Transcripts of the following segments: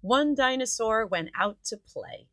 One dinosaur went out to play.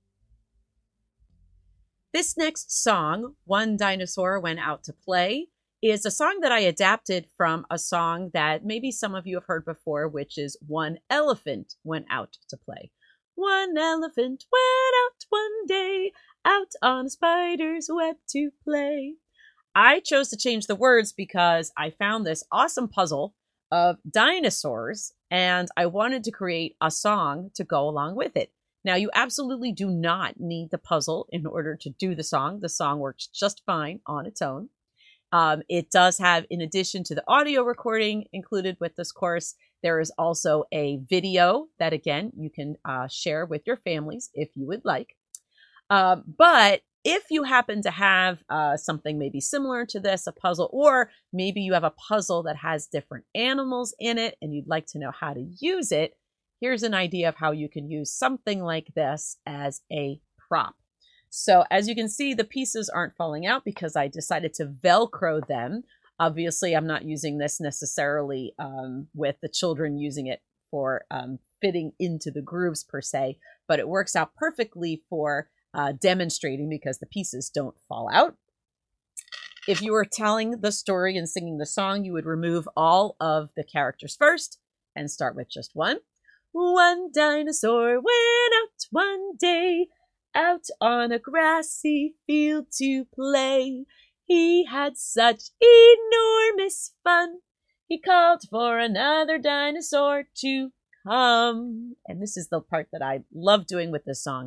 This next song, One Dinosaur Went Out to Play, is a song that I adapted from a song that maybe some of you have heard before, which is One Elephant Went Out to Play. One elephant went out one day, out on a spider's web to play. I chose to change the words because I found this awesome puzzle of dinosaurs, and I wanted to create a song to go along with it. Now, you absolutely do not need the puzzle in order to do the song. The song works just fine on its own. It does have, in addition to the audio recording included with this course, there is also a video that, again, you can share with your families if you would like. But if you happen to have something maybe similar to this, a puzzle, or maybe you have a puzzle that has different animals in it and you'd like to know how to use it, here's an idea of how you can use something like this as a prop. So as you can see, the pieces aren't falling out because I decided to Velcro them. Obviously, I'm not using this necessarily with the children using it for fitting into the grooves per se, but it works out perfectly for demonstrating because the pieces don't fall out. If you were telling the story and singing the song, you would remove all of the characters first and start with just one. One dinosaur went out one day, out on a grassy field to play. He had such enormous fun. He called for another dinosaur to come. And this is the part that I love doing with this song.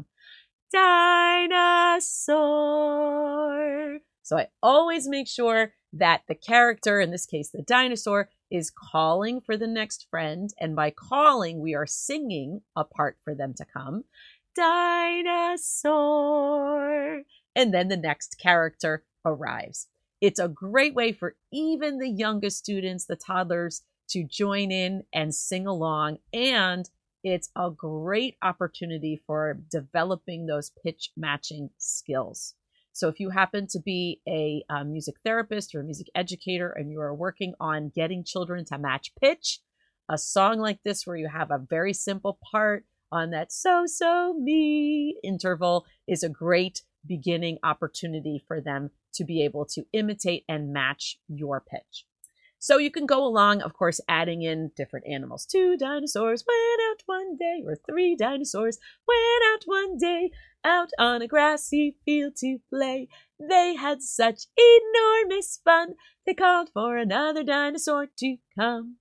Dinosaur. So I always make sure that the character, in this case the dinosaur, is calling for the next friend. And by calling, we are singing a part for them to come. Dinosaur. And then the next character arrives. It's a great way for even the youngest students, the toddlers, to join in and sing along. And it's a great opportunity for developing those pitch matching skills. So if you happen to be a music therapist or a music educator and you are working on getting children to match pitch, a song like this where you have a very simple part on that so me interval is a great beginning opportunity for them to be able to imitate and match your pitch. So you can go along, of course, adding in different animals. 2 dinosaurs went out one day, or 3 dinosaurs went out one day, out on a grassy field to play. They had such enormous fun, they called for another dinosaur to come.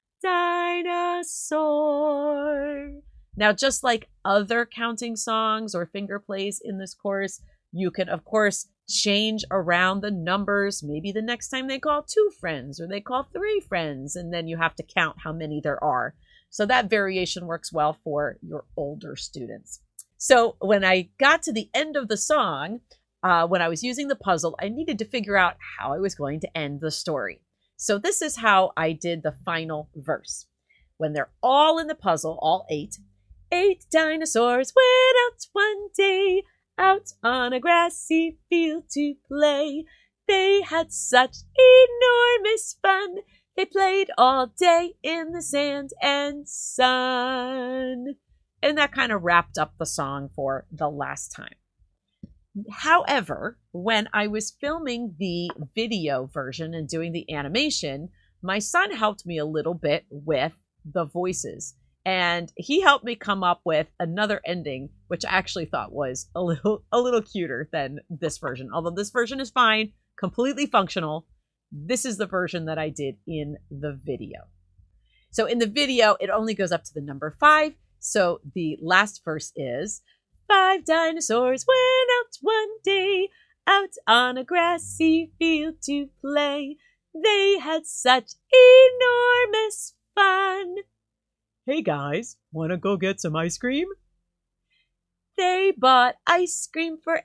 Dinosaur. Now, just like other counting songs or finger plays in this course, you can, of course, change around the numbers. Maybe the next time they call 2 friends or they call 3 friends, and then you have to count how many there are. So that variation works well for your older students. So when I got to the end of the song, when I was using the puzzle, I needed to figure out how I was going to end the story. So this is how I did the final verse. When they're all in the puzzle, all 8 dinosaurs went out one day, out on a grassy field to play. They had such enormous fun. They played all day in the sand and sun. And that kind of wrapped up the song for the last time. However, when I was filming the video version and doing the animation, my son helped me a little bit with the voices. And he helped me come up with another ending, which I actually thought was a little cuter than this version. Although this version is fine, completely functional. This is the version that I did in the video. So in the video, it only goes up to the number 5. So the last verse is, 5 dinosaurs went out one day, out on a grassy field to play. They had such enormous fun. Hey guys, wanna go get some ice cream? They bought ice cream for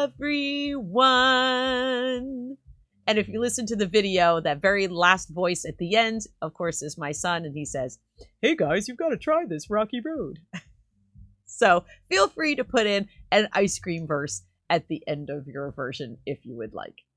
everyone. And if you listen to the video, that very last voice at the end, of course, is my son, and he says, hey guys, you've got to try this rocky road. So feel free to put in an ice cream verse at the end of your version if you would like.